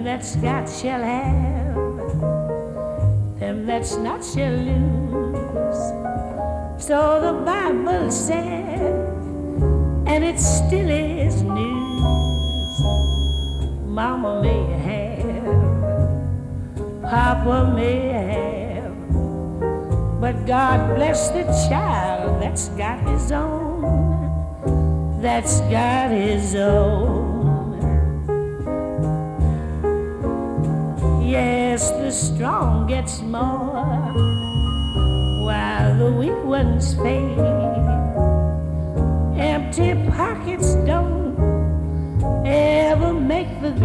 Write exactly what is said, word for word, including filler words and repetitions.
that's got shall have, them that's not shall lose. So the Bible said, and it still is news. Mama may have, Papa may have, but God bless the child that's got his own, that's got his own. Yes, the strong gets more, while the weak ones fade. Empty pockets don't ever make the